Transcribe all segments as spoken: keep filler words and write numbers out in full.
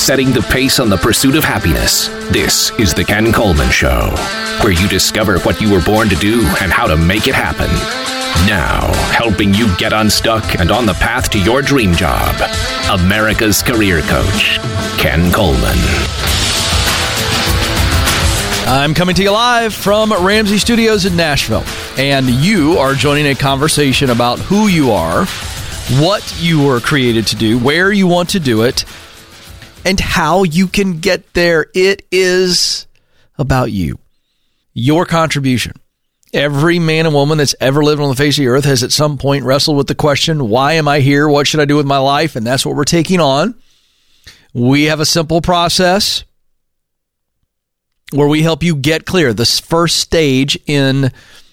setting the pace on the pursuit of happiness. This is The Ken Coleman Show, where you discover what you were born to do and how to make it happen. Now, helping you get unstuck and on the path to your dream job, America's career coach, Ken Coleman. I'm coming to you live from Ramsey Studios in Nashville, and you are joining a conversation about who you are, what you were created to do, where you want to do it, and how you can get there. It is about you, your contribution. Every man and woman that's ever lived on the face of the earth has at some point wrestled with the question, why am I here? What should I do with my life? And that's what we're taking on. We have a simple process where we help you get clear. This first stage in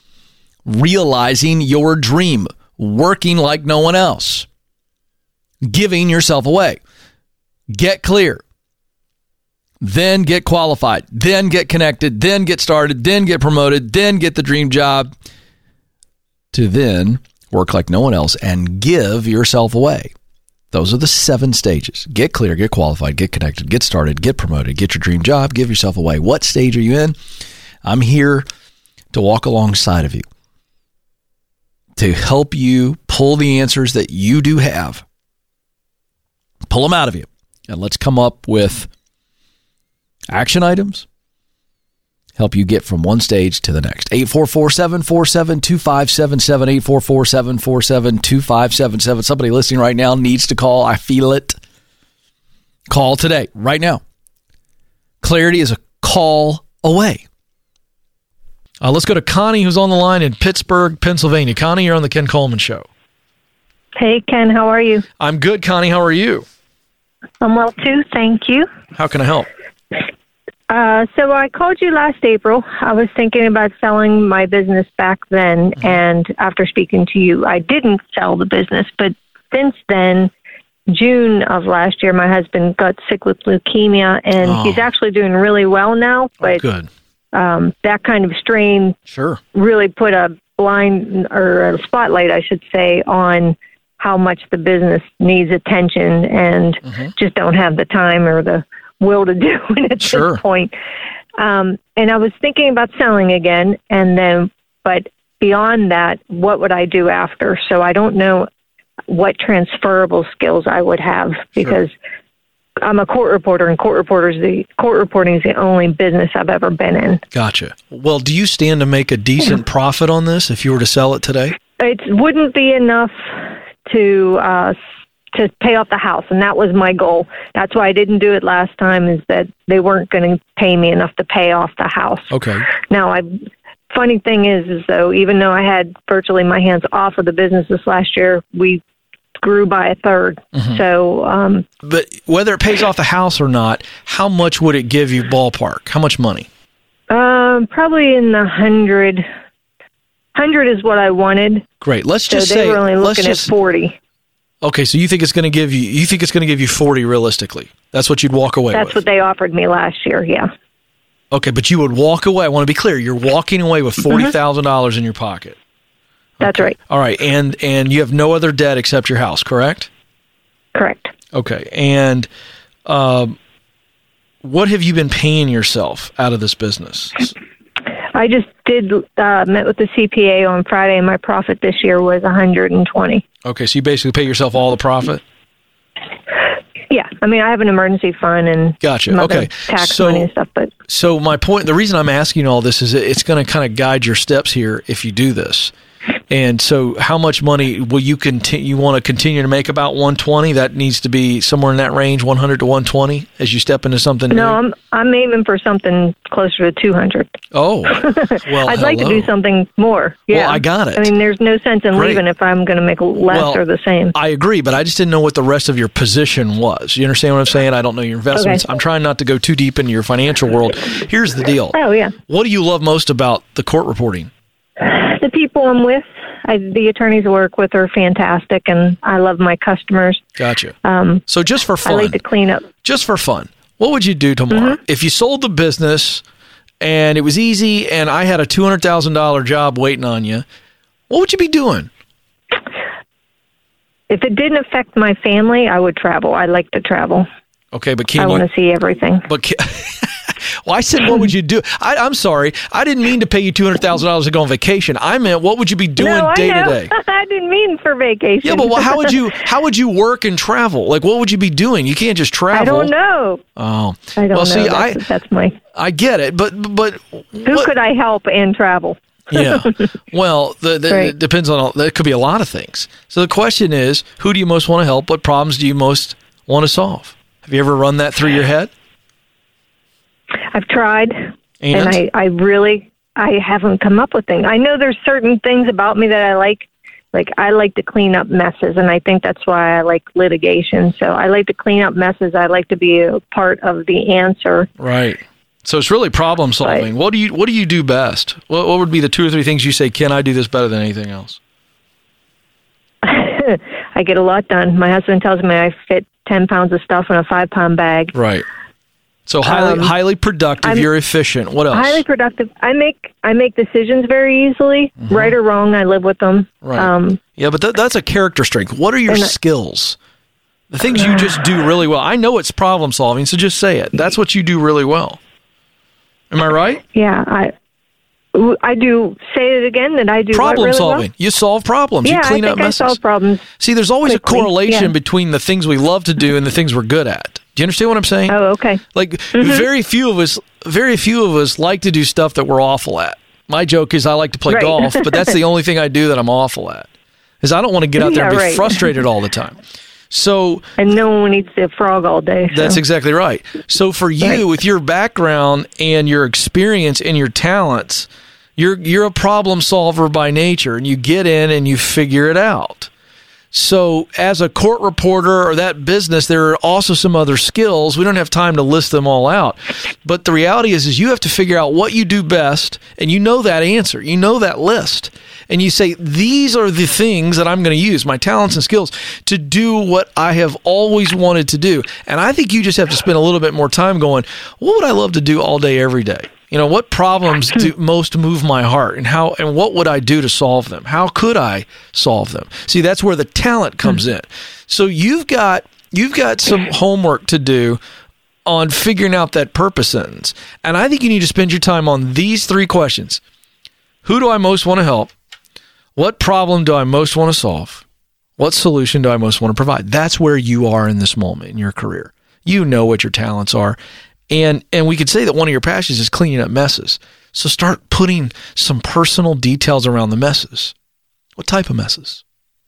realizing your dream, working like no one else, giving yourself away. Get clear, then get qualified, then get connected, then get started, then get promoted, then get the dream job, to then work like no one else and give yourself away. Those are the seven stages. Get clear, get qualified, get connected, get started, get promoted, get your dream job, give yourself away. What stage are you in? I'm here to walk alongside of you, to help you pull the answers that you do have, pull them out of you, and let's come up with action items, help you get from one stage to the next. eight four four, seven four seven, two five seven seven, eight four four, seven four seven, two five seven seven. Somebody listening right now needs to call. I feel it. Call today, right now. Clarity is a call away. Uh, let's go to Connie, who's on the line in Pittsburgh, Pennsylvania. Connie, you're on the Ken Coleman Show. Hey, Ken, how are you? I'm good, Connie. How are you? I'm well, too. Thank you. How can I help? Uh, so I called you last April. I was thinking about selling my business back then, mm-hmm. and after speaking to you, I didn't sell the business. But since then, June of last year, my husband got sick with leukemia, and oh. he's actually doing really well now. But oh, good. Um, that kind of strain sure. really put a blind, or a spotlight, I should say, on how much the business needs attention, and mm-hmm. just don't have the time or the will to do it at sure. this point. Um, and I was thinking about selling again, and then, but beyond that, what would I do after? So I don't know what transferable skills I would have, because sure. I'm a court reporter, and court reporters, the court reporting is the only business I've ever been in. Gotcha. Well, do you stand to make a decent yeah. profit on this if you were to sell it today? It wouldn't be enough to uh, to pay off the house, and that was my goal. That's why I didn't do it last time, is that they weren't going to pay me enough to pay off the house. Okay. Now, I funny thing is, is though, even though I had virtually my hands off of the business this last year, we grew by a third. Mm-hmm. So, um, but whether it pays off the house or not, how much would it give you ballpark? How much money? Um, probably in the hundred. Hundred is what I wanted. Great. Let's so just they say were only looking just, at forty. Okay, so you think it's going to give you? You think it's going to give you forty realistically? That's what you'd walk away That's with. That's what they offered me last year. Yeah. Okay, but you would walk away. I want to be clear. You're walking away with forty thousand dollars in your pocket. That's okay. right. All right, and and you have no other debt except your house, correct? Correct. Okay, and um, what have you been paying yourself out of this business? I just did uh, met with the C P A on Friday, and my profit this year was one hundred twenty. Okay, so you basically pay yourself all the profit? Yeah, I mean, I have an emergency fund and gotcha. some other Okay, tax so, money and stuff. But so my point, the reason I'm asking all this is it's going to kind of guide your steps here if you do this. And so how much money will you continue? You want to continue to make about one hundred twenty? That needs to be somewhere in that range, one hundred to one hundred twenty, as you step into something no, new? I'm I'm aiming for something closer to two hundred. Oh, well, I'd hello. like to do something more. Yeah. Well, I got it. I mean, there's no sense in Great. leaving if I'm going to make less well, or the same. I agree, but I just didn't know what the rest of your position was. You understand what I'm saying? I don't know your investments. Okay. I'm trying not to go too deep into your financial world. Here's the deal. Oh, yeah. What do you love most about the court reporting? The people I'm with. I, the attorneys I work with are fantastic, and I love my customers. Gotcha. Um, so just for fun, I like to clean up. Just for fun, what would you do tomorrow Mm-hmm. if you sold the business and it was easy and I had a two hundred thousand dollars job waiting on you? What would you be doing? If it didn't affect my family, I would travel. I like to travel. Okay, but can I you? want to see everything. But can, well, I said, what would you do? I, I'm sorry, I didn't mean to pay you two hundred thousand dollars to go on vacation. I meant, what would you be doing no, day I to know. day? I didn't mean for vacation. Yeah, but well, how would you how would you work and travel? Like, what would you be doing? You can't just travel. I don't know. Oh, I don't well, know. see, that's, I that's my. I get it, but but Who what, could I help and travel? yeah. Well, the, the, Right. it depends on, that could be a lot of things. So the question is, who do you most want to help? What problems do you most want to solve? Have you ever run that through your head? I've tried, And? and I, I really, I haven't come up with things. I know there's certain things about me that I like. Like, I like to clean up messes, and I think that's why I like litigation. So I like to clean up messes. I like to be a part of the answer. Right. So it's really problem solving. Right. What do you What do you do best? What What would be the two or three things you say? Can I do this better than anything else? I get a lot done. My husband tells me I fit ten pounds of stuff in a five pound bag. Right. So highly Um, highly productive. I'm You're efficient. What else? Highly productive. I make I make decisions very easily, Mm-hmm. right or wrong. I live with them. Right. Um, Yeah, but that, that's a character strength. What are your And I- skills? The things you just do really well. I know it's problem solving, so just say it. That's what you do really well. Am I right? yeah, I I do. Say it again. That I do what Problem really solving. Well? You solve problems. Yeah, you clean I up think I messes. solve problems. See, there's always quickly, a correlation yeah. between the things we love to do and the things we're good at. Do you understand what I'm saying? Oh, okay. Like Mm-hmm. very few of us, very few of us like to do stuff that we're awful at. My joke is I like to play Right. golf, but that's the only thing I do that I'm awful at. Is I don't want to get out there Yeah, and be right. frustrated all the time. So And no one eats the frog all day. So. that's exactly right. So for you, Right. with your background and your experience and your talents, you're you're a problem solver by nature, and you get in and you figure it out. So as a court reporter or that business, there are also some other skills. We don't have time to list them all out. But the reality is, is you have to figure out what you do best, and you know that answer. You know that list. And you say, these are the things that I'm going to use, my talents and skills, to do what I have always wanted to do. And I think you just have to spend a little bit more time going, what would I love to do all day, every day? You know, what problems do most move my heart, and how and what would I do to solve them? How could I solve them? See, that's where the talent comes in. So you've got you've got some homework to do on figuring out that purpose sentence. And I think you need to spend your time on these three questions. Who do I most want to help? What problem do I most want to solve? What solution do I most want to provide? That's where you are in this moment in your career. You know what your talents are. And and we could say that one of your passions is cleaning up messes. So start putting some personal details around the messes. What type of messes?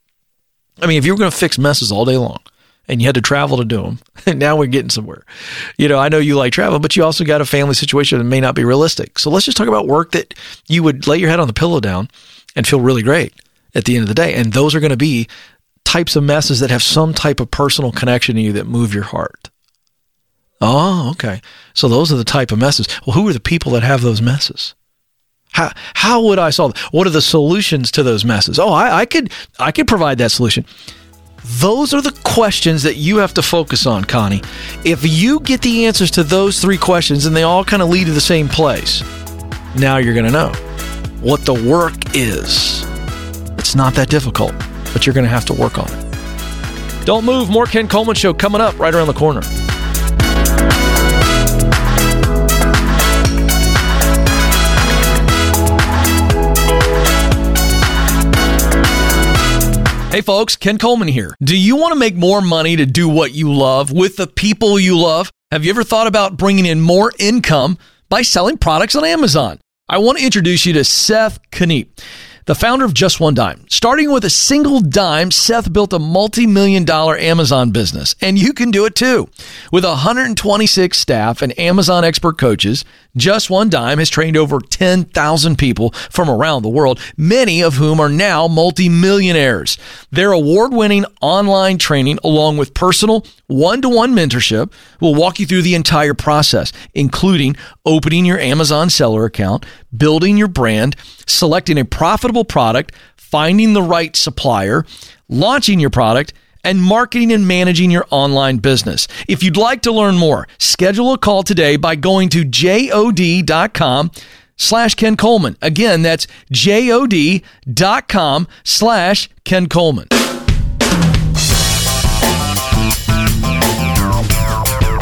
I mean, if you were going to fix messes all day long and you had to travel to do them, and now we're getting somewhere. You know, I know you like travel, but you also got a family situation that may not be realistic. So let's just talk about work that you would lay your head on the pillow down and feel really great at the end of the day. And those are going to be types of messes that have some type of personal connection to you that move your heart. Oh, okay. So those are the type of messes. Well, who are the people that have those messes? How how would I solve? What are the solutions to those messes? Oh, I, I could I could provide that solution. Those are the questions that you have to focus on, Connie. If you get the answers to those three questions and they all kind of lead to the same place, now you're going to know what the work is. It's not that difficult, but you're going to have to work on it. Don't move. More Ken Coleman Show coming up right around the corner. Hey folks, Ken Coleman here. Do you want to make more money to do what you love with the people you love? Have you ever thought about bringing in more income by selling products on Amazon? I want to introduce you to Seth Kniep, the founder of Just One Dime. Starting with a single dime, Seth built a multi-million dollar Amazon business, and you can do it too. With one hundred twenty-six staff and Amazon expert coaches, Just One Dime has trained over ten thousand people from around the world, many of whom are now multi-millionaires. Their award-winning online training, along with personal one-to-one mentorship, will walk you through the entire process, including opening your Amazon seller account, building your brand, selecting a profitable product, finding the right supplier, launching your product, and marketing and managing your online business. If you'd like to learn more, schedule a call today by going to jod.com slash Ken Coleman. Again, that's jod.com slash Ken Coleman.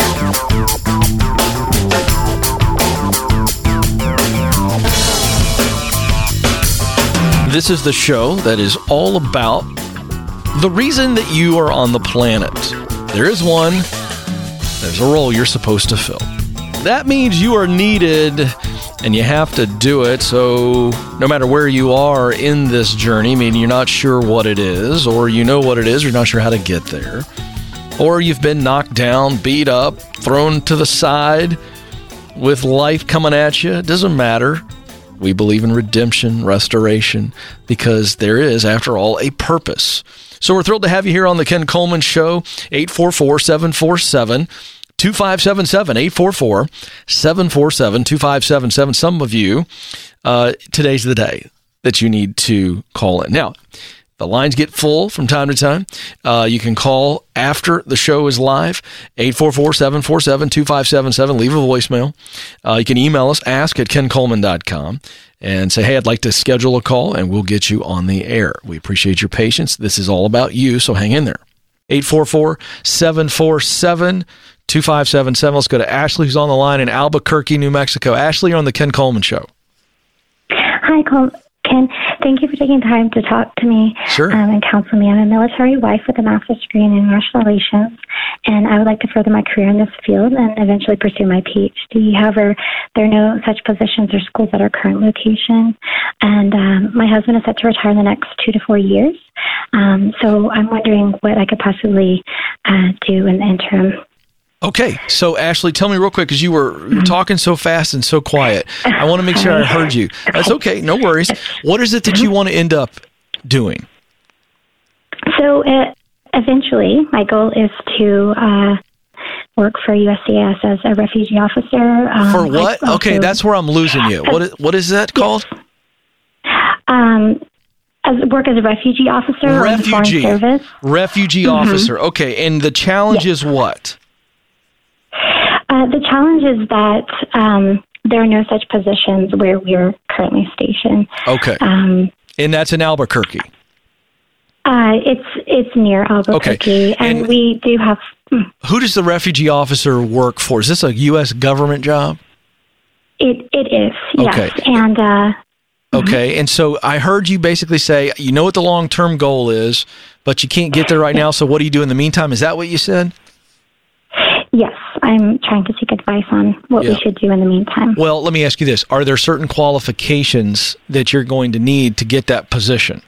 This is the show that is all about the reason that you are on the planet. There is one. There's a role you're supposed to fill. That means you are needed and you have to do it. So no matter where you are in this journey, meaning you're not sure what it is, or you know what it is, you're not sure how to get there, or you've been knocked down, beat up, thrown to the side with life coming at you, it doesn't matter. We believe in redemption, restoration, because there is, after all, a purpose. So we're thrilled to have you here on the Ken Coleman Show. eight four four, seven four seven, two five seven seven, eight four four, seven four seven, two five seven seven. Some of you, uh, today's the day that you need to call in. Now, the lines get full from time to time. Uh, you can call after the show is live, eight four four, seven four seven, two five seven seven. Leave a voicemail. Uh, you can email us, ask at ken coleman dot com, and say, hey, I'd like to schedule a call, and we'll get you on the air. We appreciate your patience. This is all about you, so hang in there. eight four four, seven four seven, two five seven seven. Let's go to Ashley, who's on the line in Albuquerque, New Mexico. Ashley, you're on the Ken Coleman Show. Hi, Col- Ken. Thank you for taking time to talk to me Sure. um, and counsel me. I'm a military wife with a master's degree in international relations, and I would like to further my career in this field and eventually pursue my P H D. However, there are no such positions or schools at our current location, and um, my husband is set to retire in the next two to four years. Um, so I'm wondering what I could possibly uh, do in the interim. Okay, so Ashley, tell me real quick, because you were, you were talking so fast and so quiet. I want to make sure I heard you. That's okay, no worries. What is it that you want to end up doing? So uh, eventually, my goal is to uh, work for U S C I S as a refugee officer. Um, For what? also, Okay, that's where I'm losing you. What is, what is that called? Um, as work as a refugee officer in the Refugee. Foreign Service. Refugee officer. Okay, and the challenge Yes. is what? Uh, the challenge is that um, there are no such positions where we're currently stationed. Okay, Um, and that's in Albuquerque. uh, it's it's near Albuquerque, and, And- we do have. mm, Who does the refugee officer work for? Is this a U S government job? It it is yes, Okay. and uh, Okay, and so I heard you basically say, you know what the long-term goal is, but you can't get there right now, so what do you do in the meantime? Is that what you said? yes, I'm trying to seek advice on what Yeah. we should do in the meantime. Well, let me ask you this. Are there certain qualifications that you're going to need to get that position?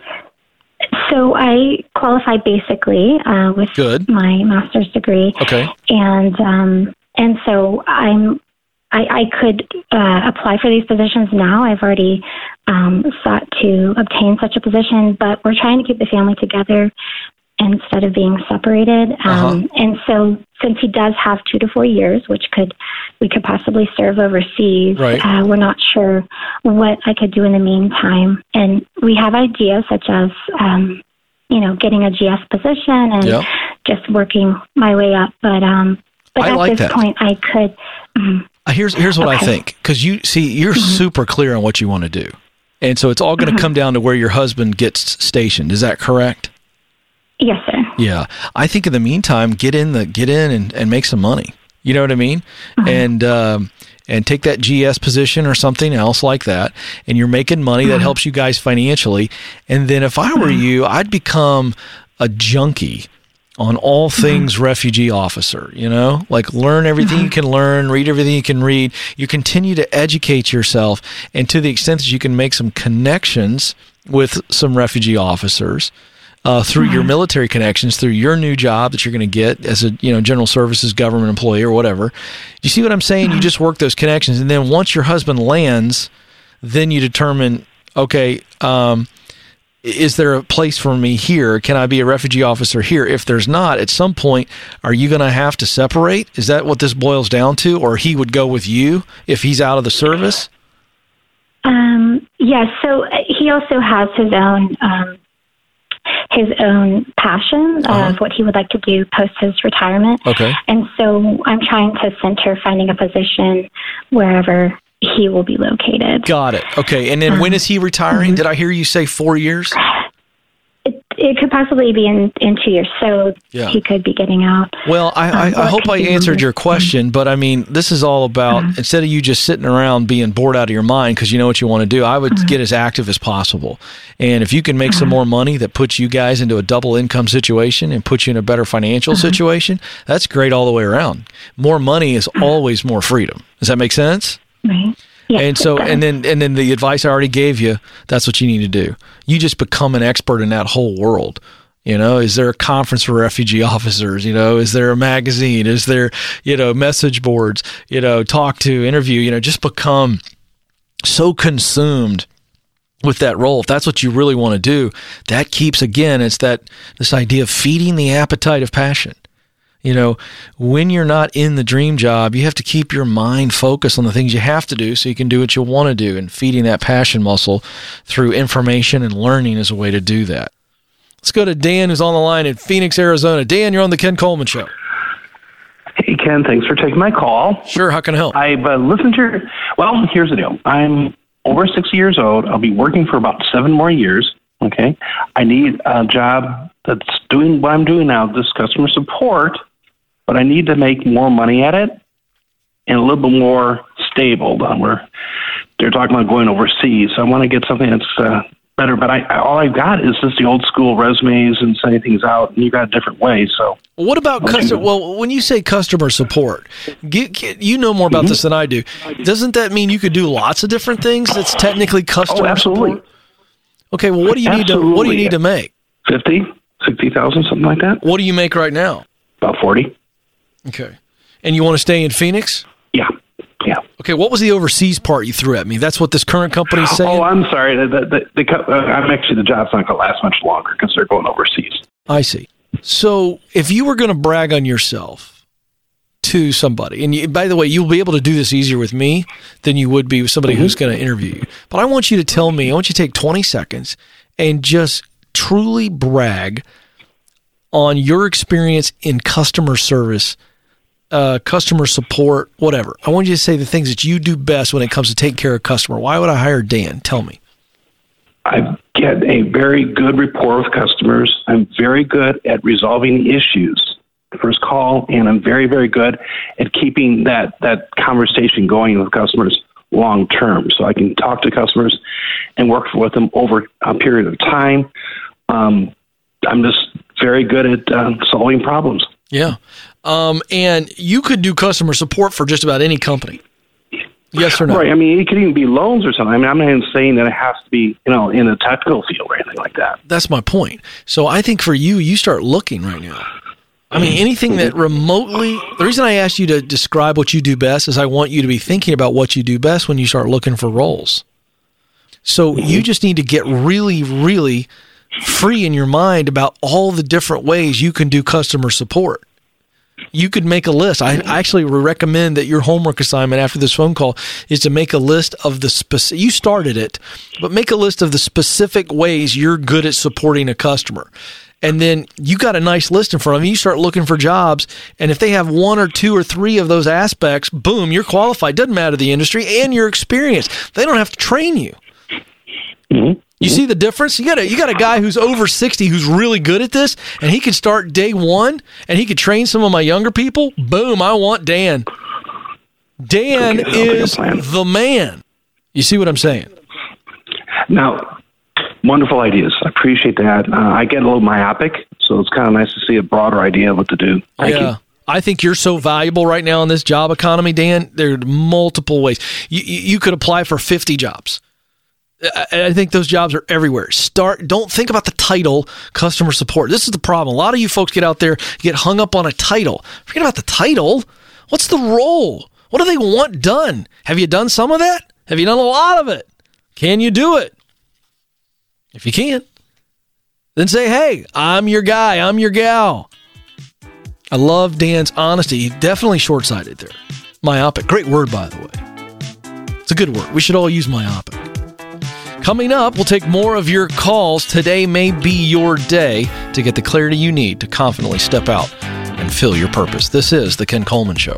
So I qualified basically uh, with Good. my master's degree. Okay. And um, and so I'm I, I could uh, apply for these positions now. I've already um, sought to obtain such a position, but we're trying to keep the family together instead of being separated. Um, Uh-huh. And so since he does have two to four years, which could we could possibly serve overseas, Right. uh, we're not sure what I could do in the meantime. And we have ideas such as, um, you know, getting a G S position and Yeah. just working my way up. But um, but I at like this that. point, I could. mm, Uh, Here's here's what I Okay. think, because you see, you're super clear on what you want to do, and so it's all going to come down to where your husband gets stationed. Is that correct? Yes, sir. Yeah, I think in the meantime, get in the get in and, and make some money. You know what I mean? And um, and take that G S position or something else like that, and you're making money that helps you guys financially. And then if I were you, I'd become a junkie on all things refugee officer, you know, like learn everything you can learn, read everything you can read. You continue to educate yourself, and to the extent that you can make some connections with some refugee officers uh, through your military connections, through your new job that you're going to get as a, you know, general services government employee or whatever. You see what I'm saying? You just work those connections, and then once your husband lands, then you determine, okay, um, is there a place for me here? Can I be a refugee officer here? If there's not, at some point, are you going to have to separate? Is that what this boils down to? Or he would go with you if he's out of the service? Um, yes. So uh, he also has his own um, his own passion Uh-huh. of what he would like to do post his retirement. Okay. And so I'm trying to center finding a position wherever he will be located. Got it. Okay. And then when is he retiring? Did I hear you say four years? It, it could possibly be in, in two years, so yeah. he could be getting out. Well, I, I, um, I hope I answered your question, but I mean, this is all about, uh-huh. instead of you just sitting around being bored out of your mind because you know what you want to do, I would uh-huh. get as active as possible. And if you can make uh-huh. some more money that puts you guys into a double income situation and puts you in a better financial uh-huh. situation, that's great all the way around. More money is uh-huh. always more freedom. Does that make sense? Right. Yes, and so, and then, and then the advice I already gave you, that's what you need to do. You just become an expert in that whole world. You know, is there a conference for refugee officers? You know, is there a magazine? Is there, you know, message boards, you know, talk to, interview, you know, just become so consumed with that role. If that's what you really want to do, that keeps, again, it's that, this idea of feeding the appetite of passion. You know, when you're not in the dream job, you have to keep your mind focused on the things you have to do so you can do what you want to do, and feeding that passion muscle through information and learning is a way to do that. Let's go to Dan, who's on the line in Phoenix, Arizona. Dan, you're on the Ken Coleman Show. Hey, Ken, thanks for taking my call. Sure, how can I help? I've uh, listened to your, well, here's the deal. I'm over sixty years old. I'll be working for about seven more years, okay? I need a job that's doing what I'm doing now, this customer support, but I need to make more money at it and a little bit more stable. Where they're talking about going overseas. So I want to get something that's uh, better. But I, all I've got is just the old school resumes and sending things out, and you got a different way. So what about customer? Well, when you say customer support, get, get, you know more about mm-hmm. this than I do. Doesn't that mean you could do lots of different things? That's technically customer oh, absolutely. support. Okay. Well, what do you absolutely. need to? What do you need to make? Fifty, sixty thousand, something like that. What do you make right now? About forty. Okay. And you want to stay in Phoenix? Yeah. Yeah. Okay. What was the overseas part you threw at me? That's what this current company is saying? Oh, I'm sorry. The, the, the, the, uh, I'm actually, the job's not going to last much longer because they're going overseas. I see. So if you were going to brag on yourself to somebody, and you, by the way, you'll be able to do this easier with me than you would be with somebody mm-hmm. who's going to interview you. But I want you to tell me, I want you to take twenty seconds and just truly brag on your experience in customer service, Uh, customer support, whatever. I want you to say the things that you do best when it comes to taking care of a customer. Why would I hire Dan? Tell me. I get a very good rapport with customers. I'm very good at resolving issues, first call, and I'm very, very good at keeping that, that conversation going with customers long term. So I can talk to customers and work with them over a period of time. Um, I'm just very good at uh, solving problems. Yeah. Um, and you could do customer support for just about any company. Yes or no? Right. I mean, it could even be loans or something. I mean, I'm not even saying that it has to be, you know, in a technical field or anything like that. That's my point. So I think for you, you start looking right now. I mean, anything that remotely, the reason I asked you to describe what you do best is I want you to be thinking about what you do best when you start looking for roles. So mm-hmm. you just need to get really, really free in your mind about all the different ways you can do customer support. You could make a list. I actually recommend that your homework assignment after this phone call is to make a list of the specific, you started it, but make a list of the specific ways you're good at supporting a customer. And then you got a nice list in front of you. You start looking for jobs. And if they have one or two or three of those aspects, boom, you're qualified. Doesn't matter the industry and your experience. They don't have to train you. Mm-hmm. You see the difference? You got a you got a guy who's over sixty who's really good at this, and he could start day one, and he could train some of my younger people. Boom, I want Dan. Dan okay, is the man. You see what I'm saying? Now, wonderful ideas. I appreciate that. Uh, I get a little myopic, so it's kind of nice to see a broader idea of what to do. Thank yeah. you. I think you're so valuable right now in this job economy, Dan. There are multiple ways. You, you could apply for fifty jobs. I think those jobs are everywhere. Start. Don't think about the title, customer support. This is the problem. A lot of you folks get out there, get hung up on a title. Forget about the title. What's the role? What do they want done? Have you done some of that? Have you done a lot of it? Can you do it? If you can't, then say, hey, I'm your guy. I'm your gal. I love Dan's honesty. He's definitely short-sighted there. Myopic. Great word, by the way. It's a good word. We should all use myopic. Coming up, we'll take more of your calls. Today may be your day to get the clarity you need to confidently step out and fill your purpose. This is The Ken Coleman Show.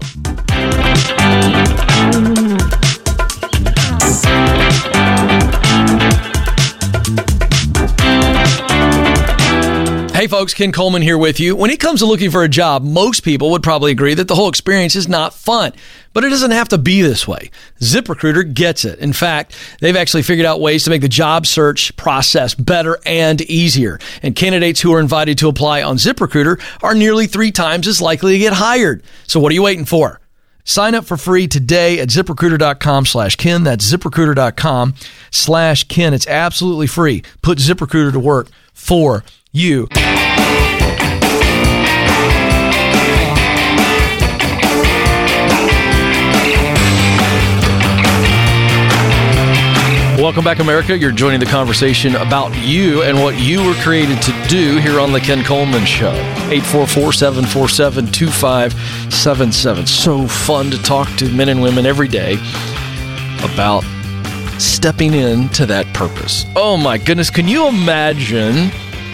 Hey folks, Ken Coleman here with you. When it comes to looking for a job, most people would probably agree that the whole experience is not fun, but it doesn't have to be this way. ZipRecruiter gets it. In fact, they've actually figured out ways to make the job search process better and easier. And candidates who are invited to apply on ZipRecruiter are nearly three times as likely to get hired. So what are you waiting for? Sign up for free today at ZipRecruiter.com slash Ken. That's ZipRecruiter.com slash Ken. It's absolutely free. Put ZipRecruiter to work for you. Welcome back, America. You're joining the conversation about you and what you were created to do here on The Ken Coleman Show. eight four four, seven four seven, two five seven seven. So fun to talk to men and women every day about stepping into that purpose. Oh my goodness, can you imagine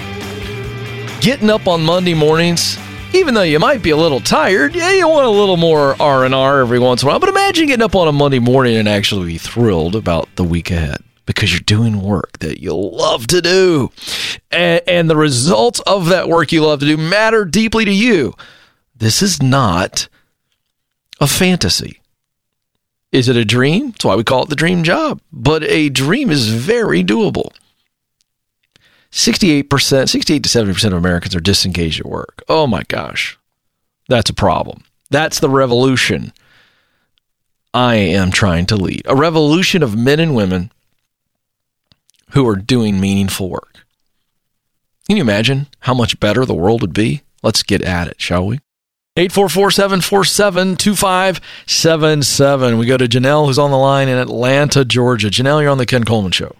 getting up on Monday mornings, even though you might be a little tired, yeah, you want a little more R and R every once in a while, but imagine getting up on a Monday morning and actually be thrilled about the week ahead because you're doing work that you love to do. And, and the results of that work you love to do matter deeply to you. This is not a fantasy. Is it a dream? That's why we call it the dream job. But a dream is very doable. sixty-eight percent, sixty-eight to seventy percent of Americans are disengaged at work. Oh my gosh. That's a problem. That's the revolution I am trying to lead. A revolution of men and women who are doing meaningful work. Can you imagine how much better the world would be? Let's get at it, shall we? eight four four, seven four seven, two five seven seven. We go to Janelle, who's on the line in Atlanta, Georgia. Janelle, you're on the Ken Coleman Show.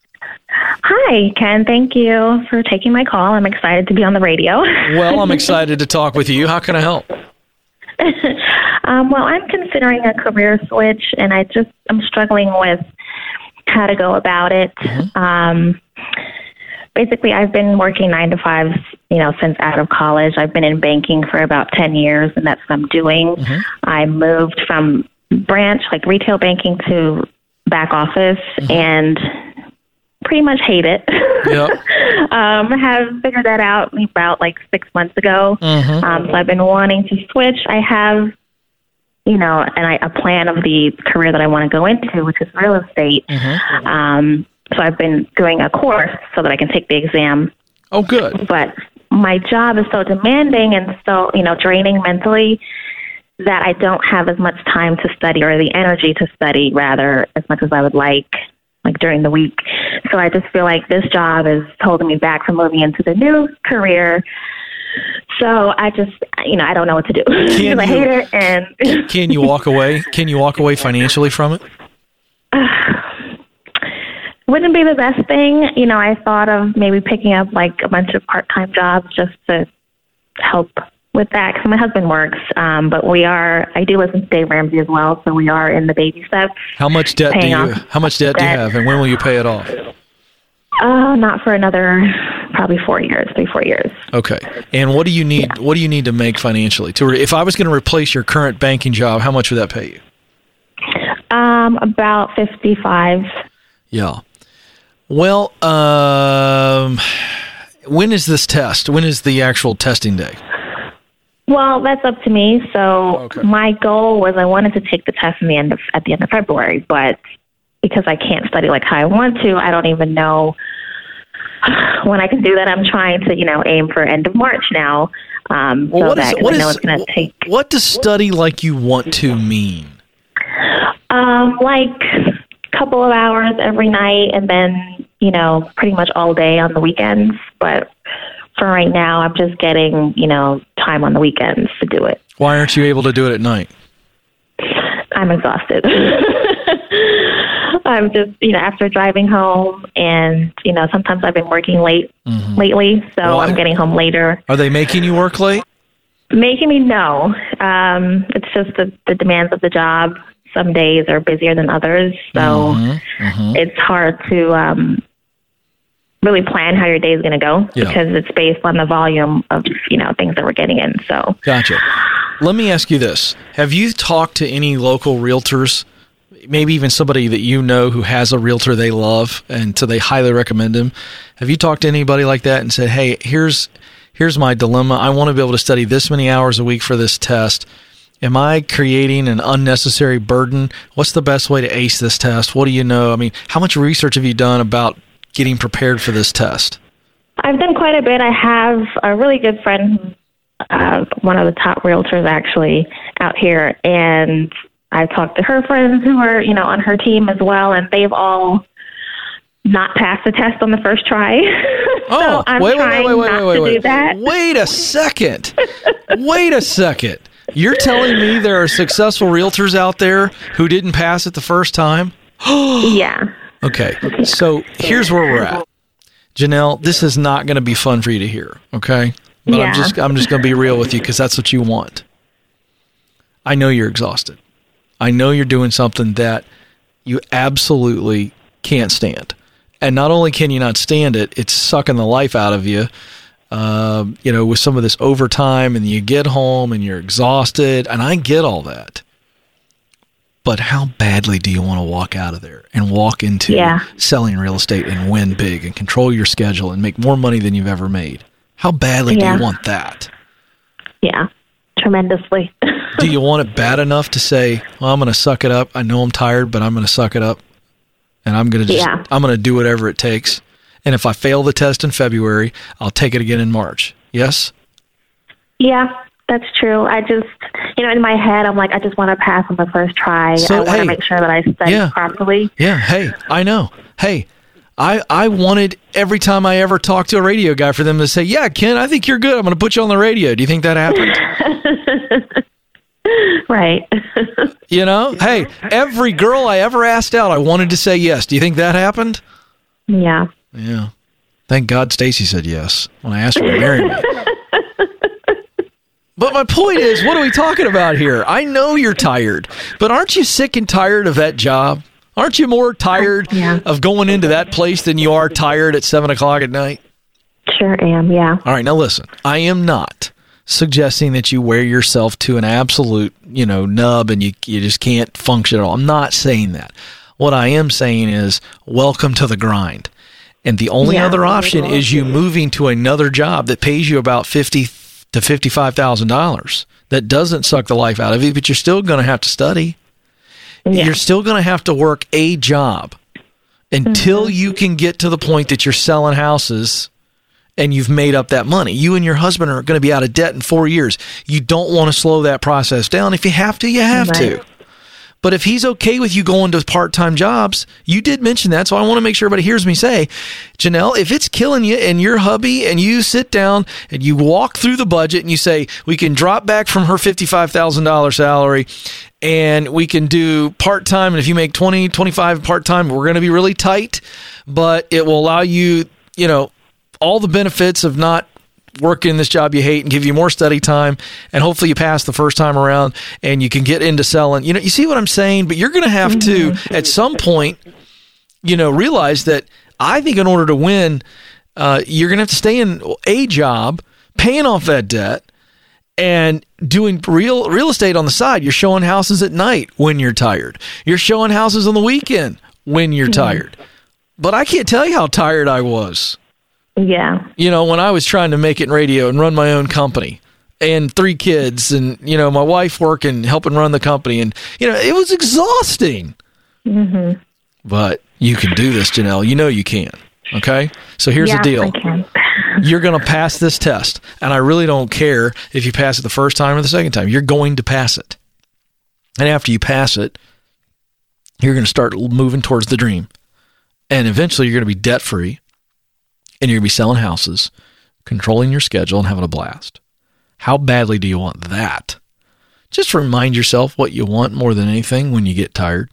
Hi, Ken. Thank you for taking my call. I'm excited to be on the radio. Well, I'm excited to talk with you. How can I help? um, well, I'm considering a career switch, and I just I'm struggling with how to go about it. Mm-hmm. Um, basically, I've been working nine to five, you know, since out of college. I've been in banking for about ten years, and that's what I'm doing. Mm-hmm. I moved from branch, like retail banking, to back office, mm-hmm. and pretty much hate it. Yep. um, have figured that out about like six months ago. Mm-hmm. Um, so I've been wanting to switch. I have, you know, and I, a plan of the career that I want to go into, which is real estate. Mm-hmm. Um, so I've been doing a course so that I can take the exam. Oh, good. But my job is so demanding and so, you know, draining mentally that I don't have as much time to study, or the energy to study, rather, as much as I would like. Like during the week. So I just feel like this job is holding me back from moving into the new career. So I just, you know, I don't know what to do because I hate it. And can you walk away? Can you walk away financially from it? Uh, wouldn't be the best thing. You know, I thought of maybe picking up like a bunch of part-time jobs just to help with that, because my husband works, um, but we are, I do listen to Dave Ramsey as well, so we are in the baby steps. How much debt do you, how much debt, debt do you have, and when will you pay it off? Uh, not for another, probably four years, three, four years. Okay. And what do you need, yeah. what do you need to make financially? To re- if I was going to replace your current banking job, how much would that pay you? Um, about fifty-five. Yeah. Well, um, when is this test? When is the actual testing day? Well, that's up to me. So okay. My goal was I wanted to take the test in the end of, at the end of February, but because I can't study like how I want to, I don't even know when I can do that. I'm trying to, you know, aim for end of March now. Um, well, so what that is, what I know is, it's going to take. What does study like you want to mean? Um, like a couple of hours every night, and then, you know, pretty much all day on the weekends. But for right now, I'm just getting, you know, time on the weekends to do it. Why aren't you able to do it at night? I'm exhausted. I'm just, you know, after driving home, and, you know, sometimes I've been working late mm-hmm. lately, so well, I'm getting home later. Are they making you work late? Making me no. Um, it's just the, the demands of the job. Some days are busier than others, so mm-hmm. Mm-hmm. it's hard to um, really plan how your day is going to go yeah. because it's based on the volume of, you know, things that we're getting in. So, gotcha. Let me ask you this. Have you talked to any local realtors, maybe even somebody that you know who has a realtor they love and so they highly recommend him? Have you talked to anybody like that and said, hey, here's here's my dilemma. I want to be able to study this many hours a week for this test. Am I creating an unnecessary burden? What's the best way to ace this test? What do you know? I mean, how much research have you done about getting prepared for this test? I've done quite a bit. I have a really good friend, uh, one of the top realtors actually out here, and I've talked to her friends who are, you know, on her team as well, and they've all not passed the test on the first try. Oh, so I'm wait, trying wait, wait, wait, not wait, to wait, do that. Wait a second. Wait a second. You're telling me there are successful realtors out there who didn't pass it the first time? Yeah. Okay, so here's where we're at. Janelle, this is not going to be fun for you to hear, okay? But Yeah. I'm just I'm just going to be real with you because that's what you want. I know you're exhausted. I know you're doing something that you absolutely can't stand. And not only can you not stand it, it's sucking the life out of you, uh, you know, with some of this overtime, and you get home and you're exhausted, and I get all that. But how badly do you want to walk out of there and walk into Yeah. selling real estate and win big and control your schedule and make more money than you've ever made? How badly Yeah. do you want that? Yeah. Tremendously. Do you want it bad enough to say, well, I'm going to suck it up. I know I'm tired, but I'm going to suck it up. And I'm going to just, Yeah. I'm going to do whatever it takes. And if I fail the test in February, I'll take it again in March. Yes? Yeah, that's true. I just, you know, in my head, I'm like, I just want to pass on the first try. So, I want hey, to make sure that I study yeah. properly. Yeah. Hey, I know. Hey, I, I wanted every time I ever talked to a radio guy for them to say, yeah, Ken, I think you're good. I'm going to put you on the radio. Do you think that happened? Right. You know? Hey, every girl I ever asked out, I wanted to say yes. Do you think that happened? Yeah. Yeah. Thank God Stacy said yes when I asked her to marry me. But my point is, what are we talking about here? I know you're tired, but aren't you sick and tired of that job? Aren't you more tired Yeah. of going into that place than you are tired at seven o'clock at night? Sure am, yeah. All right, now listen, I am not suggesting that you wear yourself to an absolute, you know, nub and you, you just can't function at all. I'm not saying that. What I am saying is welcome to the grind. And the only Yeah. other option is you moving to another job that pays you about fifty to fifty-five thousand dollars. That doesn't suck the life out of you, but you're still going to have to study. Yeah. You're still going to have to work a job until Mm-hmm. you can get to the point that you're selling houses and you've made up that money. You and your husband are going to be out of debt in four years. You don't want to slow that process down. If you have to, you have Right. to. But if he's okay with you going to part-time jobs, you did mention that, so I want to make sure everybody hears me say, Janelle, if it's killing you and your hubby and you sit down and you walk through the budget and you say, we can drop back from her fifty-five thousand dollars salary and we can do part-time, and if you make twenty, twenty-five part-time, we're going to be really tight, but it will allow you, you know, all the benefits of not working this job you hate and give you more study time, and hopefully you pass the first time around and you can get into selling. You know, you see what I'm saying? But you're going to have Mm-hmm. to, at some point, you know, realize that I think in order to win, uh, you're going to have to stay in a job, paying off that debt, and doing real real estate on the side. You're showing houses at night when you're tired. You're showing houses on the weekend when you're tired. But I can't tell you how tired I was. Yeah. You know, when I was trying to make it in radio and run my own company and three kids and, you know, my wife working, helping run the company. And, you know, it was exhausting. Mm-hmm. But you can do this, Janelle. You know you can. Okay? So here's yeah, the deal. I can. You're going to pass this test. And I really don't care if you pass it the first time or the second time. You're going to pass it. And after you pass it, you're going to start moving towards the dream. And eventually you're going to be debt-free. And you're going to be selling houses, controlling your schedule, and having a blast. How badly do you want that? Just remind yourself what you want more than anything when you get tired.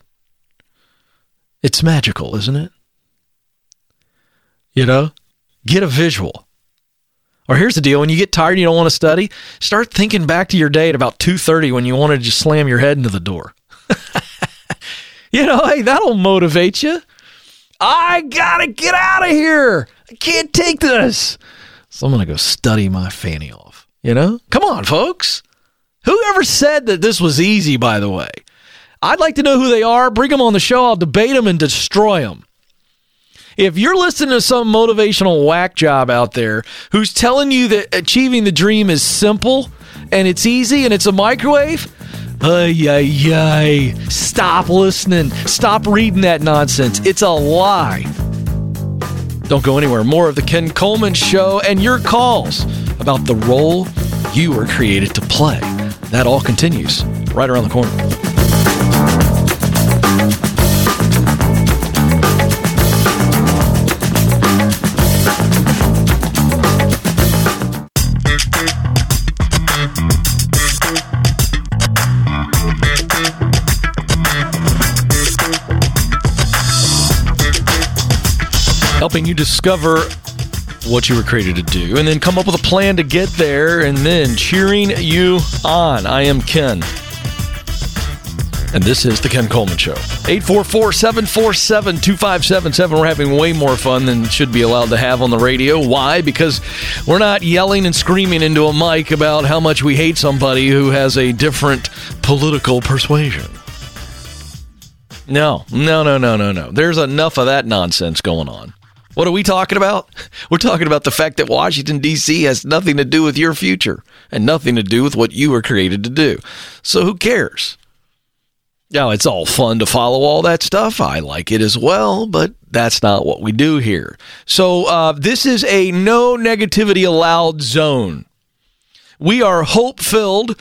It's magical, isn't it? You know? Get a visual. Or here's the deal. When you get tired and you don't want to study, start thinking back to your day at about two thirty when you wanted to just slam your head into the door. You know, hey, that'll motivate you. I gotta get out of here. I can't take this. So I'm going to go study my fanny off. You know? Come on, folks. Whoever said that this was easy, by the way? I'd like to know who they are. Bring them on the show. I'll debate them and destroy them. If you're listening to some motivational whack job out there who's telling you that achieving the dream is simple and it's easy and it's a microwave, ay, ay, ay, stop listening. Stop reading that nonsense. It's a lie. Don't go anywhere. More of the Ken Coleman Show and your calls about the role you were created to play. That all continues right around the corner. Helping you discover what you were created to do and then come up with a plan to get there and then cheering you on. I am Ken. And this is the Ken Coleman Show. eight four four, seven four seven, two five seven seven. We're having way more fun than should be allowed to have on the radio. Why? Because we're not yelling and screaming into a mic about how much we hate somebody who has a different political persuasion. No, no, no, no, no, no. There's enough of that nonsense going on. What are we talking about? We're talking about the fact that Washington, D C has nothing to do with your future and nothing to do with what you were created to do. So who cares? Now, it's all fun to follow all that stuff. I like it as well, but that's not what we do here. So uh, this is a no negativity allowed zone. We are hope-filled,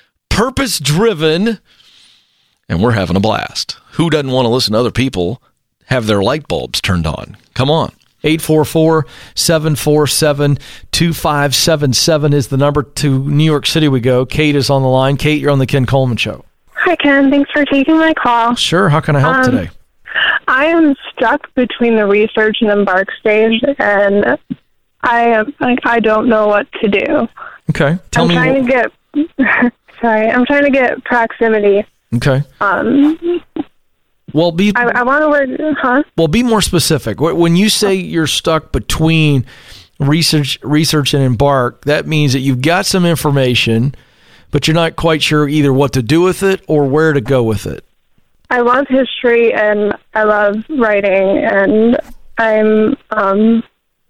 purpose-driven, and we're having a blast. Who doesn't want to listen to other people have their light bulbs turned on? Come on. eight four four, seven four seven, two five seven seven is the number. To New York City we go. Kate is on the line. Kate, you're on the Ken Coleman Show. Hi, Ken. Thanks for taking my call. Sure. How can I help um, today? I am stuck between the research and embark stage, and I am like I don't know what to do. Okay. Tell I'm me. trying What... to get. Sorry, I'm trying to get proximity. Okay. Um. Well, be I, I want to work, huh? Well, be more specific. When you say you're stuck between research, research and embark, that means that you've got some information, but you're not quite sure either what to do with it or where to go with it. I love history and I love writing, and I'm um,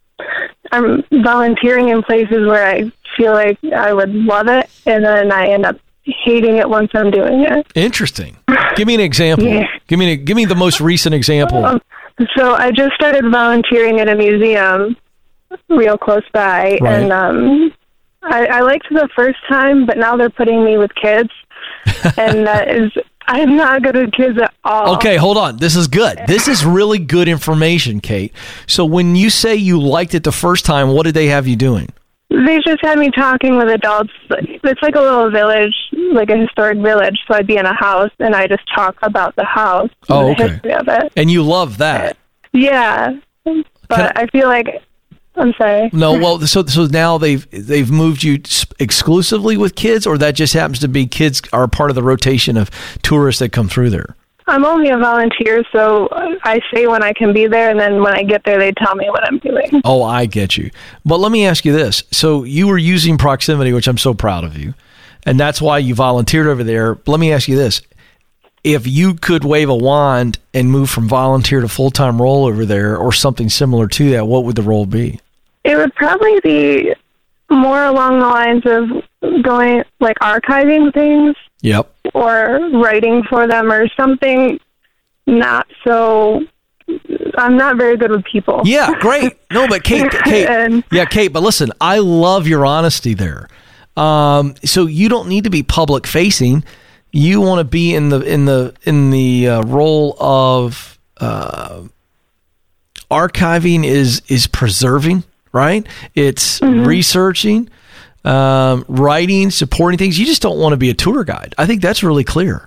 I'm volunteering in places where I feel like I would love it, and then I end up hating it once I'm doing it. Interesting. Give me an example. Yeah. Give me a, give me the most recent example. Um, so I just started volunteering at a museum real close by, Right. and um, I, I liked the first time, but now they're putting me with kids, and that is I'm not good with kids at all. Okay, hold on. This is good. This is really good information, Kate. So when you say you liked it the first time, what did they have you doing? They just had me talking with adults. It's like a little village, like a historic village. So I'd be in a house, and I just talk about the house and Oh, the okay. history of it. And you love that. Yeah, but I, I feel like I'm sorry. No, well, so so now they've they've moved you exclusively with kids, or that just happens to be kids are part of the rotation of tourists that come through there? I'm only a volunteer, so I say when I can be there, and then when I get there, they tell me what I'm doing. Oh, I get you. But let me ask you this. So you were using proximity, which I'm so proud of you, and that's why you volunteered over there. Let me ask you this. If you could wave a wand and move from volunteer to full-time role over there or something similar to that, what would the role be? It would probably be more along the lines of going, like, archiving things. Yep. Or writing for them or something not so... I'm not very good with people. Yeah, great. No, but Kate, Kate and, yeah, Kate, but listen, I love your honesty there. Um, so you don't need to be public facing. You want to be in the in the in the uh, role of uh, archiving is is preserving, right? It's mm-hmm. researching, um, writing, supporting things. You just don't want to be a tour guide. I think that's really clear.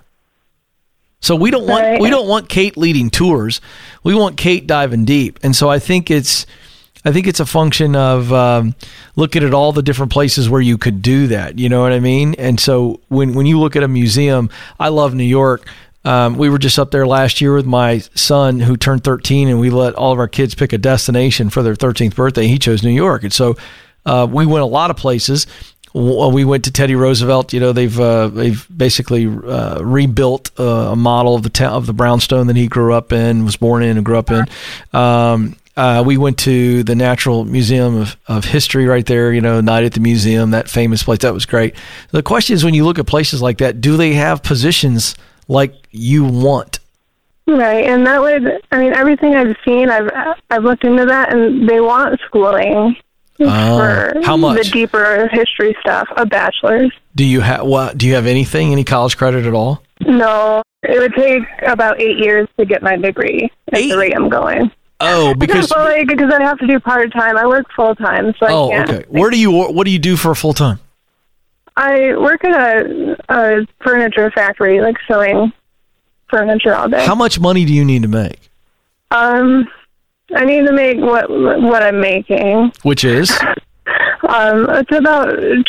So we don't want right. we don't want Kate leading tours. We want Kate diving deep. And so I think it's I think it's a function of um, looking at all the different places where you could do that. You know what I mean? And so when when you look at a museum, I love New York. Um, we were just up there last year with my son who turned thirteen, and we let all of our kids pick a destination for their thirteenth birthday. He chose New York. And so uh, we went a lot of places. We went to Teddy Roosevelt. You know, they've uh, they've basically uh, rebuilt uh, a model of the town of the brownstone that he grew up in, was born in, and grew up in. Um, Uh, we went to the Natural Museum of, of History right there, you know, Night at the Museum, that famous place. That was great. The question is, when you look at places like that, do they have positions like you want? Right, and that would, I mean, everything I've seen, I've I've looked into that, and they want schooling uh, for how much? The deeper history stuff, a bachelor's. Do you have what? Do you have anything, any college credit at all? No, it would take about eight years to get my degree at eight? the rate I'm going. Oh, because well, like, because I'd have to do part time. I work full time, so oh, I can't. okay. Where do you what do you do for full time? I work at a, a furniture factory, like sewing furniture all day. How much money do you need to make? Um, I need to make what what I'm making, which is um, it's about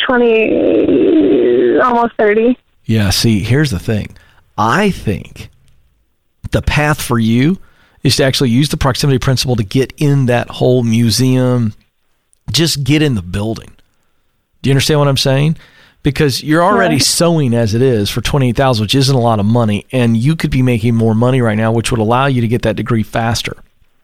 twenty, almost thirty. Yeah. See, here's the thing. I think the path for you is to actually use the proximity principle to get in that whole museum. Just get in the building. Do you understand what I'm saying? Because you're already yeah. sewing as it is for twenty-eight thousand dollars, which isn't a lot of money, and you could be making more money right now, which would allow you to get that degree faster.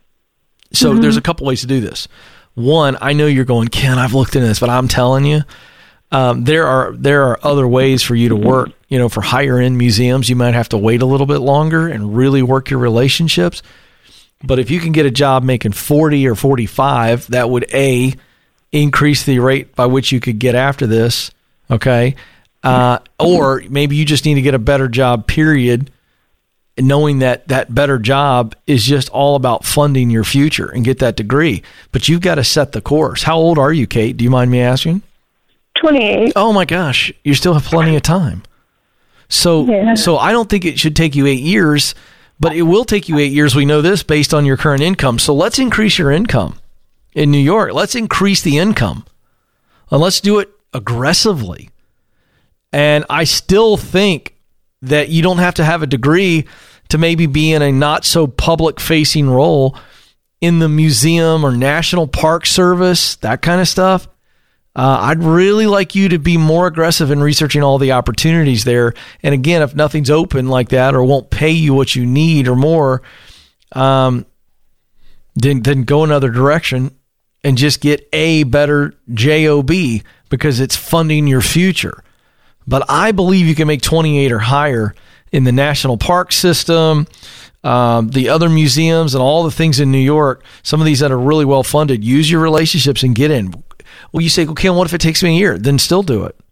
So mm-hmm. there's a couple ways to do this. One, I know you're going, Ken, I've looked into this, but I'm telling you, um, there are there are other ways for you to work. You know, for higher end museums, you might have to wait a little bit longer and really work your relationships. But if you can get a job making forty or forty-five, that would A, increase the rate by which you could get after this. Okay. Uh, or maybe you just need to get a better job, period, knowing that that better job is just all about funding your future and get that degree. But you've got to set the course. How old are you, Kate? Do you mind me asking? twenty-eight. Oh my gosh. You still have plenty of time. So, yeah. so I don't think it should take you eight years, but it will take you eight years. We know this based on your current income. So let's increase your income in New York. Let's increase the income and let's do it aggressively. And I still think that you don't have to have a degree to maybe be in a not so public facing role in the museum or National Park Service, that kind of stuff. Uh, I'd really like you to be more aggressive in researching all the opportunities there. And again, if nothing's open like that or won't pay you what you need or more, um, then, then go another direction and just get a better job because it's funding your future. But I believe you can make twenty-eight or higher in the National Park System, um, the other museums, and all the things in New York, some of these that are really well funded. Use your relationships and get in. Well, you say, okay, what if it takes me a year? Then still do it.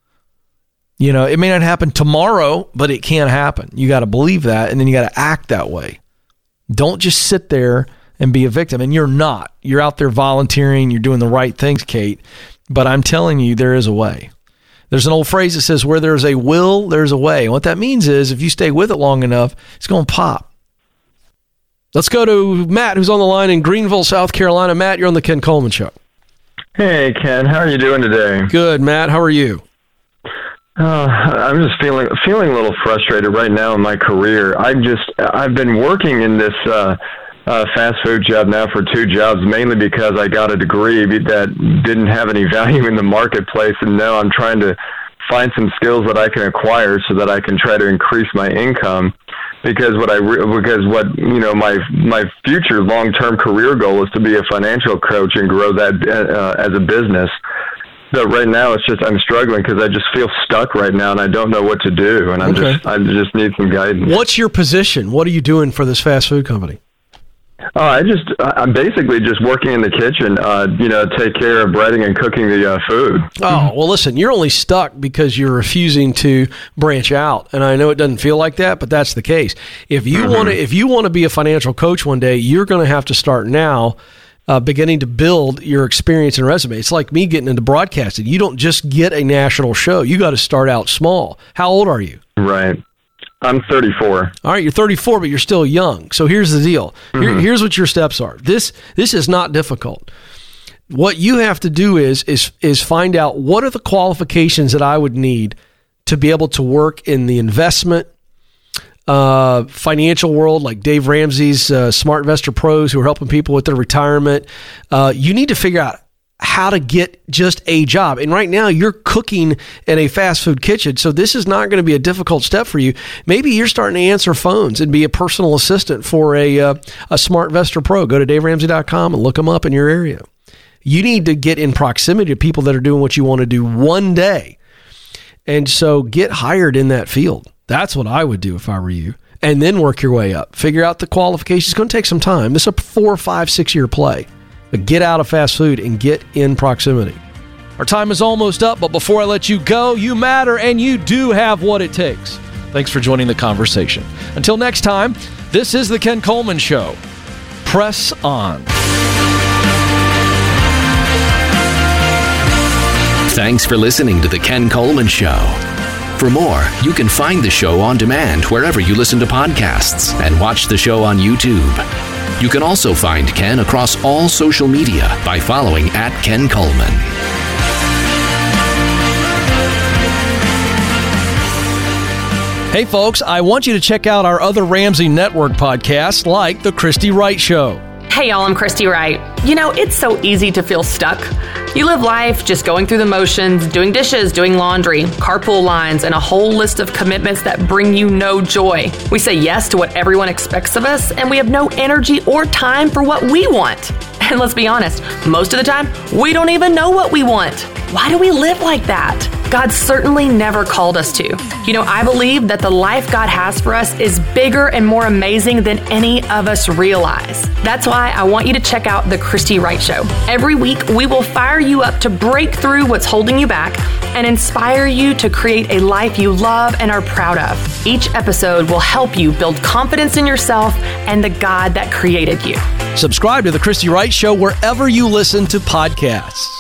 You know, it may not happen tomorrow, but it can happen. You got to believe that, and then you got to act that way. Don't just sit there and be a victim. And you're not. You're out there volunteering. You're doing the right things, Kate. But I'm telling you, there is a way. There's an old phrase that says, where there's a will, there's a way. And what that means is if you stay with it long enough, it's going to pop. Let's go to Matt, who's on the line in Greenville, South Carolina. Matt, you're on the Ken Coleman Show. Hey, Ken. How are you doing today? Good, Matt. How are you? Uh, I'm just feeling feeling a little frustrated right now in my career. I just I've been working in this uh, uh, fast food job now for two jobs, mainly because I got a degree that didn't have any value in the marketplace, and now I'm trying to find some skills that I can acquire so that I can try to increase my income. Because what I because what you know my my future long term career goal is to be a financial coach and grow that uh, as a business. But right now it's just I'm struggling because I just feel stuck right now and I don't know what to do, and I'm okay. just I just need some guidance. What's your position? What are you doing for this fast food company? Oh, I just, I'm basically just working in the kitchen, uh, you know, take care of breading and cooking the uh, food. Oh, well, listen, you're only stuck because you're refusing to branch out. And I know it doesn't feel like that, but that's the case. If you mm-hmm. want to, if you want to be a financial coach one day, you're going to have to start now, uh, beginning to build your experience and resume. It's like me getting into broadcasting. You don't just get a national show. You got to start out small. How old are you? Right. I'm thirty-four. All right, you're thirty-four, but you're still young. So here's the deal. Mm-hmm. Here, here's what your steps are. This this is not difficult. What you have to do is is is find out what are the qualifications that I would need to be able to work in the investment, uh, financial world, like Dave Ramsey's uh, Smart Investor Pros, who are helping people with their retirement. Uh, you need to figure out how to get just a job. And right now you're cooking in a fast food kitchen, so this is not going to be a difficult step for you. Maybe you're starting to answer phones and be a personal assistant for a uh, a SmartVestor Pro. Go to Dave Ramsey dot com and look them up in your area. You need to get in proximity to people that are doing what you want to do one day. And so get hired in that field. That's what I would do if I were you. And then work your way up. Figure out the qualifications. It's going to take some time. This is a four, five, six year play. But get out of fast food and get in proximity. Our time is almost up, but before I let you go, you matter and you do have what it takes. Thanks for joining the conversation. Until next time, this is The Ken Coleman Show. Press on. Thanks for listening to The Ken Coleman Show. For more, you can find the show on demand wherever you listen to podcasts and watch the show on YouTube. You can also find Ken across all social media by following at Ken Coleman. Hey folks, I want you to check out our other Ramsey Network podcasts like The Christy Wright Show. Hey y'all, I'm Christy Wright. You know, it's so easy to feel stuck. You live life just going through the motions, doing dishes, doing laundry, carpool lines, and a whole list of commitments that bring you no joy. We say yes to what everyone expects of us, and we have no energy or time for what we want. And let's be honest, most of the time, we don't even know what we want. Why do we live like that? God certainly never called us to. You know, I believe that the life God has for us is bigger and more amazing than any of us realize. That's why I want you to check out The Christy Wright Show. Every week, we will fire you up to break through what's holding you back and inspire you to create a life you love and are proud of. Each episode will help you build confidence in yourself and the God that created you. Subscribe to The Christy Wright Show wherever you listen to podcasts.